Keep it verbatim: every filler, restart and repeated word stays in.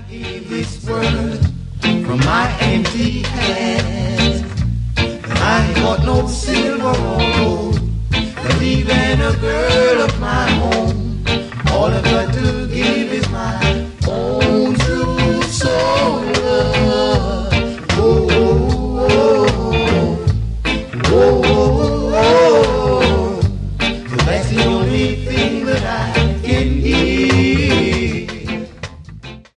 gave this world from my empty hands. I got no silver